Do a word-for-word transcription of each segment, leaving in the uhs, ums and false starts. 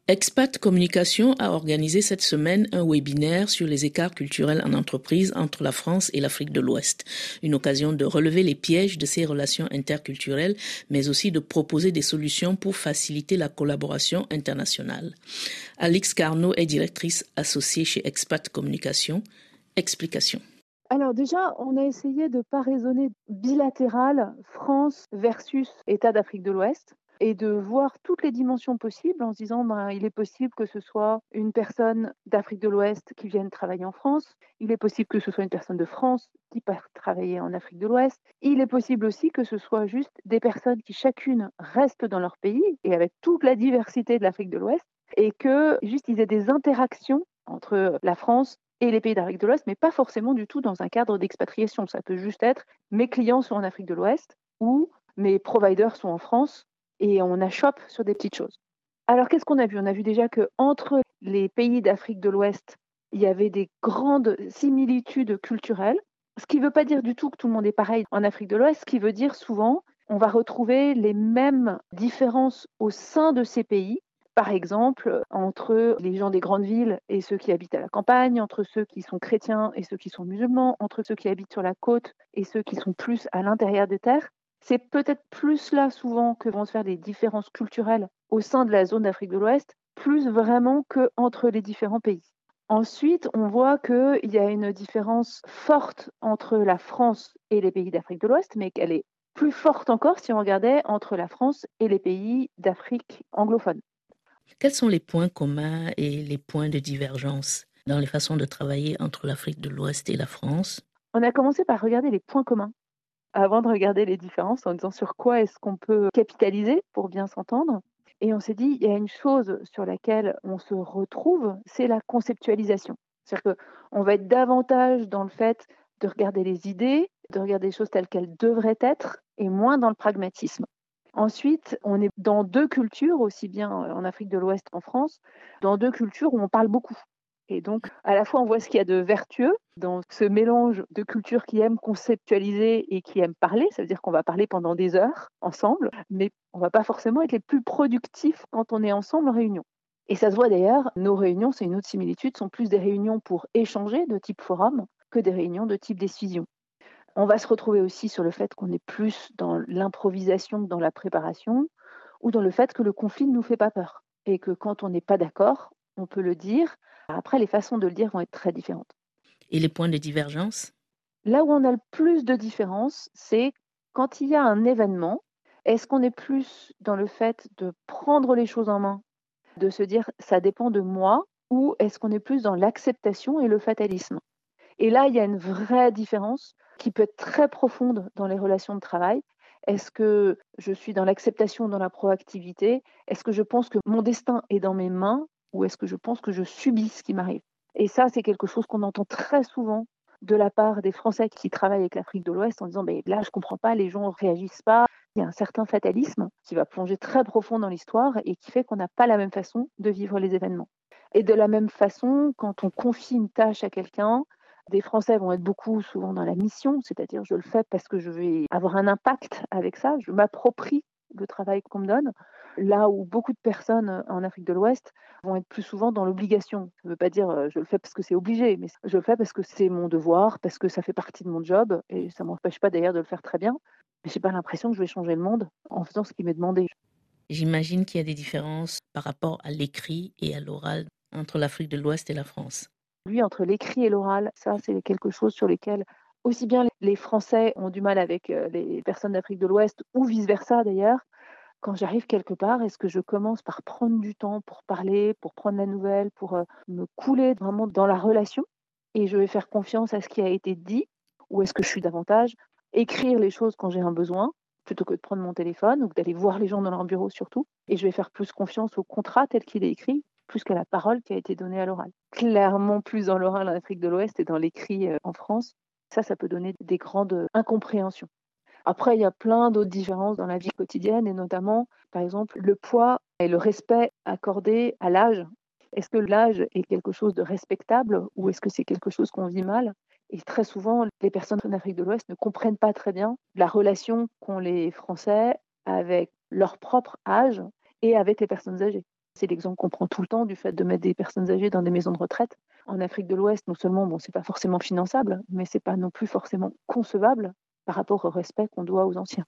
Expat Communication a organisé cette semaine un webinaire sur les écarts culturels en entreprise entre la France et l'Afrique de l'Ouest. Une occasion de relever les pièges de ces relations interculturelles, mais aussi de proposer des solutions pour faciliter la collaboration internationale. Alix Carnot est directrice associée chez Expat Communication. Explication. Alors déjà, on a essayé de ne pas raisonner bilatéral France versus État d'Afrique de l'Ouest et de voir toutes les dimensions possibles en se disant ben, il est possible que ce soit une personne d'Afrique de l'Ouest qui vienne travailler en France, il est possible que ce soit une personne de France qui part travailler en Afrique de l'Ouest, il est possible aussi que ce soit juste des personnes qui chacune restent dans leur pays et avec toute la diversité de l'Afrique de l'Ouest et que juste ils aient des interactions entre la France et les pays d'Afrique de l'Ouest, mais pas forcément du tout dans un cadre d'expatriation. Ça peut juste être mes clients sont en Afrique de l'Ouest ou mes providers sont en France et on achoppe sur des petites choses. Alors qu'est-ce qu'on a vu ? On a vu déjà qu'entre les pays d'Afrique de l'Ouest, il y avait des grandes similitudes culturelles, ce qui ne veut pas dire du tout que tout le monde est pareil en Afrique de l'Ouest, ce qui veut dire souvent on va retrouver les mêmes différences au sein de ces pays. Par exemple, entre les gens des grandes villes et ceux qui habitent à la campagne, entre ceux qui sont chrétiens et ceux qui sont musulmans, entre ceux qui habitent sur la côte et ceux qui sont plus à l'intérieur des terres. C'est peut-être plus là souvent que vont se faire des différences culturelles au sein de la zone d'Afrique de l'Ouest, plus vraiment qu'entre les différents pays. Ensuite, on voit qu'il y a une différence forte entre la France et les pays d'Afrique de l'Ouest, mais qu'elle est plus forte encore si on regardait entre la France et les pays d'Afrique anglophone. Quels sont les points communs et les points de divergence dans les façons de travailler entre l'Afrique de l'Ouest et la France ? On a commencé par regarder les points communs avant de regarder les différences en disant sur quoi est-ce qu'on peut capitaliser pour bien s'entendre. Et on s'est dit, il y a une chose sur laquelle on se retrouve, c'est la conceptualisation. C'est-à-dire qu'on va être davantage dans le fait de regarder les idées, de regarder les choses telles qu'elles devraient être, et moins dans le pragmatisme. Ensuite, on est dans deux cultures, aussi bien en Afrique de l'Ouest qu'en France, dans deux cultures où on parle beaucoup. Et donc, à la fois, on voit ce qu'il y a de vertueux dans ce mélange de cultures qui aiment conceptualiser et qui aiment parler. Ça veut dire qu'on va parler pendant des heures ensemble, mais on ne va pas forcément être les plus productifs quand on est ensemble en réunion. Et ça se voit d'ailleurs, nos réunions, c'est une autre similitude, sont plus des réunions pour échanger de type forum que des réunions de type décision. On va se retrouver aussi sur le fait qu'on est plus dans l'improvisation que dans la préparation, ou dans le fait que le conflit ne nous fait pas peur. Et que quand on n'est pas d'accord, on peut le dire. Après, les façons de le dire vont être très différentes. Et les points de divergence ? Là où on a le plus de différence, c'est quand il y a un événement, est-ce qu'on est plus dans le fait de prendre les choses en main, de se dire ça dépend de moi, ou est-ce qu'on est plus dans l'acceptation et le fatalisme ? Et là, il y a une vraie différence qui peut être très profonde dans les relations de travail. Est-ce que je suis dans l'acceptation, dans la proactivité ? Est-ce que je pense que mon destin est dans mes mains ou est-ce que je pense que je subis ce qui m'arrive ? Et ça, c'est quelque chose qu'on entend très souvent de la part des Français qui travaillent avec l'Afrique de l'Ouest en disant ben, « là, je ne comprends pas, les gens ne réagissent pas ». Il y a un certain fatalisme qui va plonger très profond dans l'histoire et qui fait qu'on n'a pas la même façon de vivre les événements. Et de la même façon, quand on confie une tâche à quelqu'un, des Français vont être beaucoup souvent dans la mission, c'est-à-dire je le fais parce que je vais avoir un impact avec ça, je m'approprie le travail qu'on me donne, là où beaucoup de personnes en Afrique de l'Ouest vont être plus souvent dans l'obligation. Ça ne veut pas dire euh, je le fais parce que c'est obligé, mais je le fais parce que c'est mon devoir, parce que ça fait partie de mon job, et ça ne m'empêche pas d'ailleurs de le faire très bien, mais je n'ai pas l'impression que je vais changer le monde en faisant ce qui m'est demandé. J'imagine qu'il y a des différences par rapport à l'écrit et à l'oral entre l'Afrique de l'Ouest et la France. Lui, entre l'écrit et l'oral, ça, c'est quelque chose sur lequel aussi bien les Français ont du mal avec les personnes d'Afrique de l'Ouest ou vice-versa d'ailleurs. Quand j'arrive quelque part, est-ce que je commence par prendre du temps pour parler, pour prendre la nouvelle, pour me couler vraiment dans la relation et je vais faire confiance à ce qui a été dit, ou est-ce que je suis davantage écrire les choses quand j'ai un besoin plutôt que de prendre mon téléphone ou d'aller voir les gens dans leur bureau surtout, et je vais faire plus confiance au contrat tel qu'il est écrit plus qu'à la parole qui a été donnée à l'oral. Clairement plus dans l'oral en Afrique de l'Ouest et dans l'écrit en France. Ça, ça peut donner des grandes incompréhensions. Après, il y a plein d'autres différences dans la vie quotidienne et notamment, par exemple, le poids et le respect accordé à l'âge. Est-ce que l'âge est quelque chose de respectable ou est-ce que c'est quelque chose qu'on vit mal ? Et très souvent, les personnes en Afrique de l'Ouest ne comprennent pas très bien la relation qu'ont les Français avec leur propre âge et avec les personnes âgées. C'est l'exemple qu'on prend tout le temps du fait de mettre des personnes âgées dans des maisons de retraite. En Afrique de l'Ouest, non seulement, bon, c'est pas forcément finançable, mais c'est pas non plus forcément concevable par rapport au respect qu'on doit aux anciens.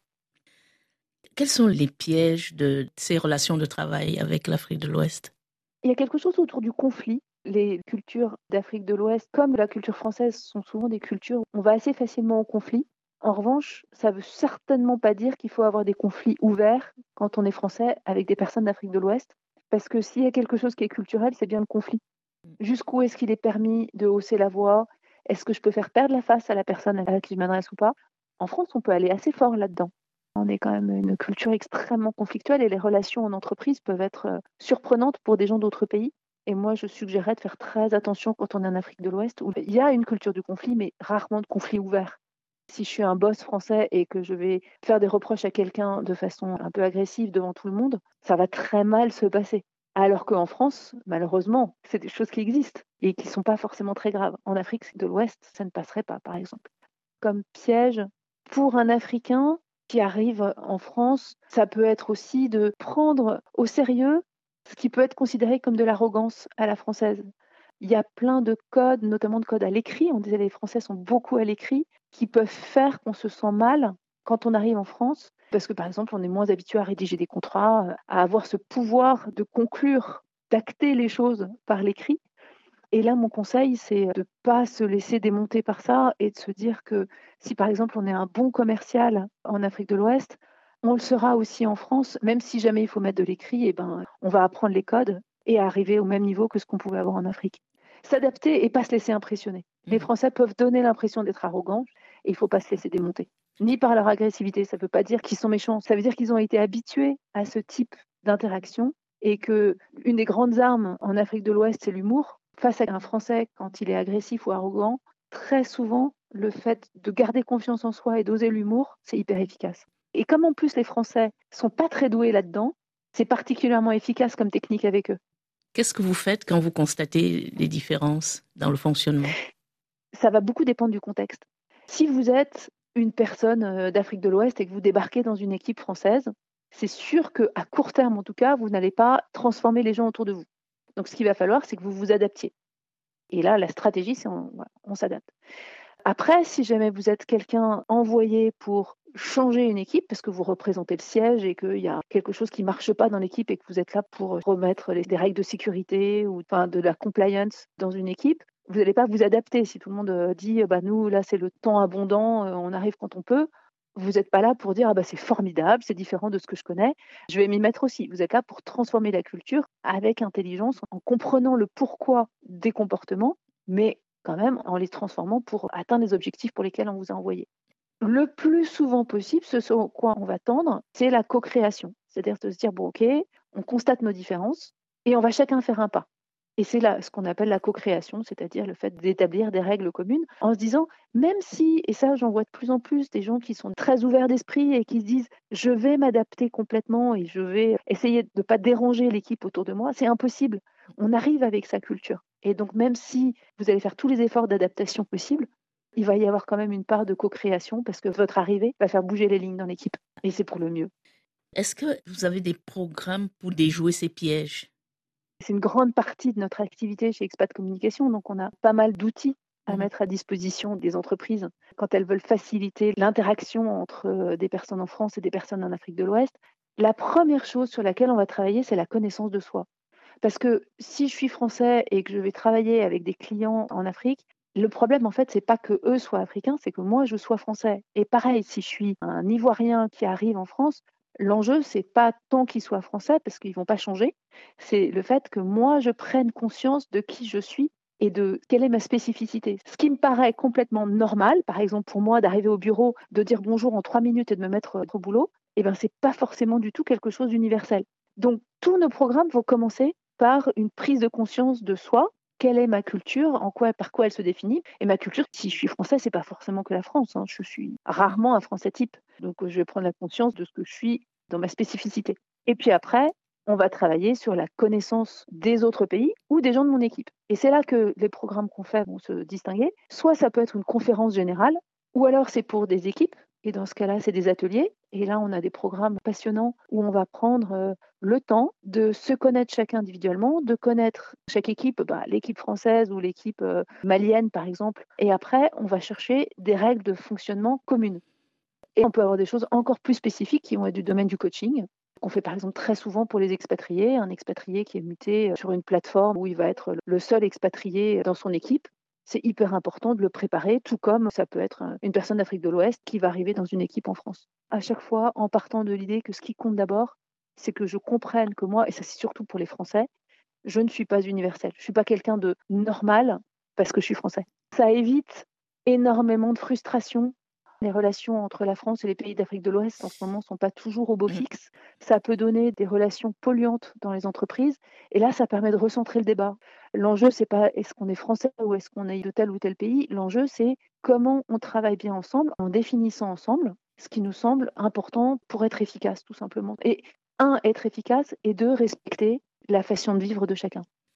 Quels sont les pièges de ces relations de travail avec l'Afrique de l'Ouest? Il y a quelque chose autour du conflit. Les cultures d'Afrique de l'Ouest, comme la culture française, sont souvent des cultures où on va assez facilement au conflit. En revanche, ça ne veut certainement pas dire qu'il faut avoir des conflits ouverts quand on est français avec des personnes d'Afrique de l'Ouest. Parce que s'il y a quelque chose qui est culturel, c'est bien le conflit. Jusqu'où est-ce qu'il est permis de hausser la voix? Est-ce que je peux faire perdre la face à la personne à qui je m'adresse ou pas? En France, on peut aller assez fort là-dedans. On est quand même une culture extrêmement conflictuelle et les relations en entreprise peuvent être euh, surprenantes pour des gens d'autres pays. Et moi, je suggérerais de faire très attention quand on est en Afrique de l'Ouest, où il y a une culture du conflit, mais rarement de conflit ouvert. Si je suis un boss français et que je vais faire des reproches à quelqu'un de façon un peu agressive devant tout le monde, ça va très mal se passer. Alors qu'en France, malheureusement, c'est des choses qui existent et qui ne sont pas forcément très graves. En Afrique de l'Ouest, ça ne passerait pas, par exemple. Comme piège, pour un Africain qui arrive en France, ça peut être aussi de prendre au sérieux ce qui peut être considéré comme de l'arrogance à la française. Il y a plein de codes, notamment de codes à l'écrit, on disait les Français sont beaucoup à l'écrit, qui peuvent faire qu'on se sent mal quand on arrive en France, parce que par exemple, on est moins habitué à rédiger des contrats, à avoir ce pouvoir de conclure, d'acter les choses par l'écrit. Et là, mon conseil, c'est de ne pas se laisser démonter par ça et de se dire que si par exemple on est un bon commercial en Afrique de l'Ouest, on le sera aussi en France, même si jamais il faut mettre de l'écrit, et ben, on va apprendre les codes et arriver au même niveau que ce qu'on pouvait avoir en Afrique. S'adapter et pas se laisser impressionner. Les Français peuvent donner l'impression d'être arrogants et il ne faut pas se laisser démonter. Ni par leur agressivité, ça ne veut pas dire qu'ils sont méchants, ça veut dire qu'ils ont été habitués à ce type d'interaction et qu'une des grandes armes en Afrique de l'Ouest, c'est l'humour. Face à un Français, quand il est agressif ou arrogant, très souvent, le fait de garder confiance en soi et d'oser l'humour, c'est hyper efficace. Et comme en plus les Français sont pas très doués là-dedans, c'est particulièrement efficace comme technique avec eux. Qu'est-ce que vous faites quand vous constatez les différences dans le fonctionnement? Ça va beaucoup dépendre du contexte. Si vous êtes une personne d'Afrique de l'Ouest et que vous débarquez dans une équipe française, c'est sûr qu'à court terme, en tout cas, vous n'allez pas transformer les gens autour de vous. Donc, ce qu'il va falloir, c'est que vous vous adaptiez. Et là, la stratégie, c'est on, voilà, on s'adapte. Après, si jamais vous êtes quelqu'un envoyé pour changer une équipe, parce que vous représentez le siège et qu'il y a quelque chose qui ne marche pas dans l'équipe et que vous êtes là pour remettre les, des règles de sécurité ou enfin, de la compliance dans une équipe, vous n'allez pas vous adapter. Si tout le monde dit bah, nous, là, c'est le temps abondant, on arrive quand on peut, vous n'êtes pas là pour dire ah bah, c'est formidable, c'est différent de ce que je connais, je vais m'y mettre aussi. Vous êtes là pour transformer la culture avec intelligence, en comprenant le pourquoi des comportements, mais quand même en les transformant pour atteindre les objectifs pour lesquels on vous a envoyé. Le plus souvent possible, ce sur quoi on va tendre, c'est la co-création. C'est-à-dire de se dire, bon, ok, on constate nos différences et on va chacun faire un pas. Et c'est là ce qu'on appelle la co-création, c'est-à-dire le fait d'établir des règles communes en se disant, même si, et ça j'en vois de plus en plus, des gens qui sont très ouverts d'esprit et qui se disent, je vais m'adapter complètement et je vais essayer de ne pas déranger l'équipe autour de moi, c'est impossible. On arrive avec sa culture. Et donc même si vous allez faire tous les efforts d'adaptation possibles, il va y avoir quand même une part de co-création parce que votre arrivée va faire bouger les lignes dans l'équipe. Et c'est pour le mieux. Est-ce que vous avez des programmes pour déjouer ces pièges? C'est une grande partie de notre activité chez Expat Communication, donc on a pas mal d'outils à Mmh. mettre à disposition des entreprises quand elles veulent faciliter l'interaction entre des personnes en France et des personnes en Afrique de l'Ouest. La première chose sur laquelle on va travailler, c'est la connaissance de soi. Parce que si je suis français et que je vais travailler avec des clients en Afrique, le problème, en fait, c'est pas que eux soient africains, c'est que moi, je sois français. Et pareil, si je suis un Ivoirien qui arrive en France, l'enjeu, c'est pas tant qu'ils soient français, parce qu'ils vont pas changer, c'est le fait que moi, je prenne conscience de qui je suis et de quelle est ma spécificité. Ce qui me paraît complètement normal, par exemple pour moi, d'arriver au bureau, de dire bonjour en trois minutes et de me mettre au boulot, eh ben, c'est pas forcément du tout quelque chose d'universel. Donc, tous nos programmes vont commencer par une prise de conscience de soi. Quelle est ma culture? En quoi, par quoi elle se définit? Et ma culture, si je suis français, c'est pas forcément que la France. Hein. Je suis rarement un français type. Donc, je vais prendre la conscience de ce que je suis dans ma spécificité. Et puis après, on va travailler sur la connaissance des autres pays ou des gens de mon équipe. Et c'est là que les programmes qu'on fait vont se distinguer. Soit ça peut être une conférence générale, ou alors c'est pour des équipes. Et dans ce cas-là, c'est des ateliers. Et là, on a des programmes passionnants où on va prendre euh, le temps de se connaître chacun individuellement, de connaître chaque équipe, bah, l'équipe française ou l'équipe euh, malienne, par exemple. Et après, on va chercher des règles de fonctionnement communes. Et on peut avoir des choses encore plus spécifiques qui vont être du domaine du coaching. On fait par exemple très souvent pour les expatriés, un expatrié qui est muté sur une plateforme où il va être le seul expatrié dans son équipe. C'est hyper important de le préparer, tout comme ça peut être une personne d'Afrique de l'Ouest qui va arriver dans une équipe en France. À chaque fois, en partant de l'idée que ce qui compte d'abord, c'est que je comprenne que moi, et ça c'est surtout pour les Français, je ne suis pas universelle. Je ne suis pas quelqu'un de normal parce que je suis français. Ça évite énormément de frustration. Les relations entre la France et les pays d'Afrique de l'Ouest en ce moment ne sont pas toujours au beau Mm. fixe. Ça peut donner des relations polluantes dans les entreprises. Et là, ça permet de recentrer le débat. L'enjeu, c'est pas est-ce qu'on est français ou est-ce qu'on est de tel ou tel pays. L'enjeu, c'est comment on travaille bien ensemble en définissant ensemble ce qui nous semble important pour être efficace, tout simplement. Et un, être efficace et deux, respecter la façon de vivre de chacun.